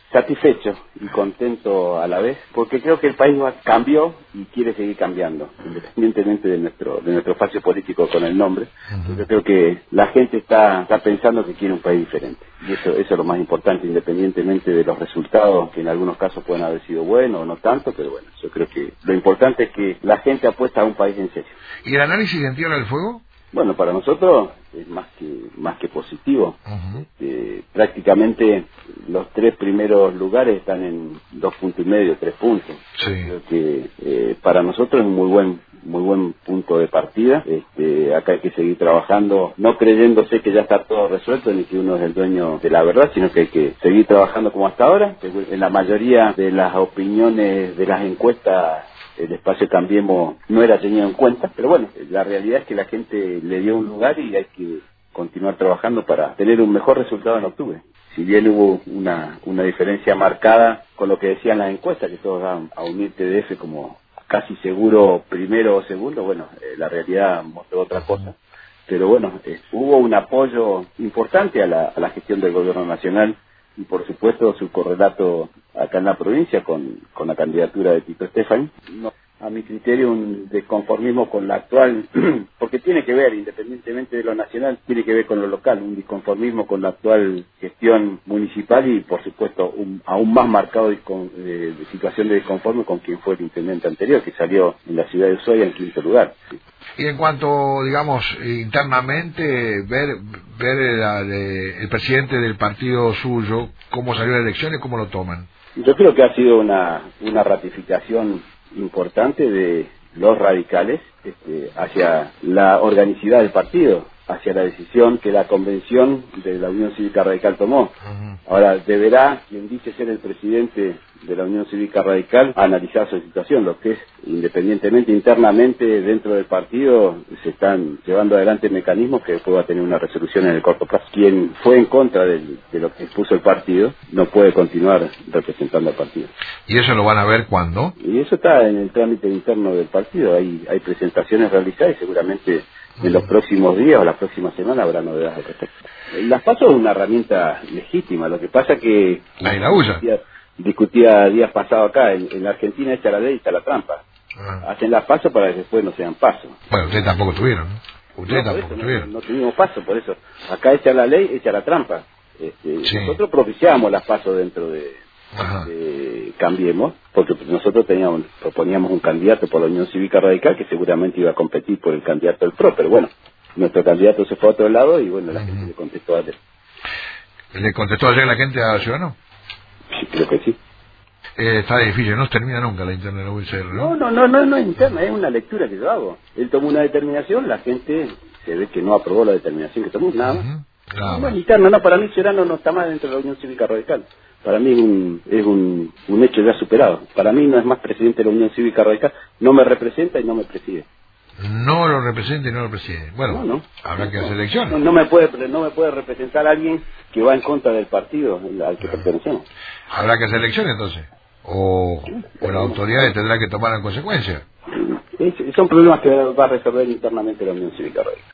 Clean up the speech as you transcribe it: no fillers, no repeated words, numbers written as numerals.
satisfecho y contento a la vez, porque creo que el país cambió y quiere seguir cambiando, independientemente de nuestro espacio político con el nombre. Yo creo que la gente está pensando que quiere un país diferente, y eso es lo más importante, independientemente de los resultados, que en algunos casos pueden haber sido buenos o no tanto, pero bueno, yo creo que lo importante es que la gente apuesta a un país en serio. ¿Y el análisis de Tierra del Fuego? Bueno, para nosotros es más que positivo. Prácticamente los 3 primeros lugares están en 2,5 puntos, 3 puntos. Sí. Creo que para nosotros es un muy buen punto de partida. Acá hay que seguir trabajando, no creyéndose que ya está todo resuelto ni que uno es el dueño de la verdad, sino que hay que seguir trabajando como hasta ahora. En la mayoría de las opiniones de las encuestas el espacio Cambiemos no era tenido en cuenta, pero bueno, la realidad es que la gente le dio un lugar y hay que continuar trabajando para tener un mejor resultado en octubre. Si bien hubo una diferencia marcada con lo que decían las encuestas, que todos daban a unir TDF como casi seguro primero o segundo, bueno, la realidad mostró otra cosa. Pero bueno, hubo un apoyo importante a la gestión del gobierno nacional y por supuesto su correlato acá en la provincia con la candidatura de Tito Stefani. No, a mi criterio un desconformismo con la actual, porque tiene que ver, independientemente de lo nacional, tiene que ver con lo local, un disconformismo con la actual gestión municipal y por supuesto aún más marcado de situación de desconforme con quien fue el intendente anterior, que salió en la ciudad de Ushuaia en 5.º lugar. Y en cuanto, digamos, internamente, ver el presidente del partido suyo, cómo salió la elección y cómo lo toman. Yo creo que ha sido una ratificación importante de los radicales hacia la organicidad del partido, hacia la decisión que la convención de la Unión Cívica Radical tomó. Ahora, deberá quien dice ser el presidente de la Unión Cívica Radical analizar su situación, lo que es independientemente, internamente dentro del partido se están llevando adelante mecanismos que después va a tener una resolución en el corto plazo. Quien fue en contra de lo que expuso el partido no puede continuar representando al partido. ¿Y eso lo van a ver cuándo? Y eso está en el trámite interno del partido, hay presentaciones realizadas y seguramente en los próximos días o la próxima semana habrá novedades al respecto. Las PASO es una herramienta legítima, lo que pasa que discutía días pasados acá, en la Argentina echa la ley y está la trampa. Hacen las PASO para que después no sean PASO. Bueno, ustedes tampoco tuvieron, ¿no? Ustedes tampoco tuvieron. No tuvimos PASO, por eso. Acá echa la ley, echa la trampa. Sí. Nosotros propiciamos las PASO dentro de Cambiemos, porque nosotros proponíamos un candidato por la Unión Cívica Radical que seguramente iba a competir por el candidato del PRO, pero bueno, nuestro candidato se fue a otro lado y bueno, la gente le contestó ayer. ¿Le contestó ayer la gente a Ciudadano? Sí, creo que sí. Está difícil, no termina nunca la interna de la UCR, ¿no? No es interna, es una lectura que yo hago. Él tomó una determinación, la gente se ve que no aprobó la determinación que tomó, nada más. No es interna, no, para mí Ciudadano no está más dentro de la Unión Cívica Radical. Para mí es un hecho ya superado. Para mí no es más presidente de la Unión Cívica Radical, no me representa y no me preside. No lo representa y no lo preside. Bueno, habrá que hacer elecciones. No me puede representar a alguien que va en contra del partido al que pertenecemos. Habrá que hacer elecciones entonces. O las autoridades tendrán que tomar en consecuencia. Son problemas que va a resolver internamente la Unión Cívica Radical.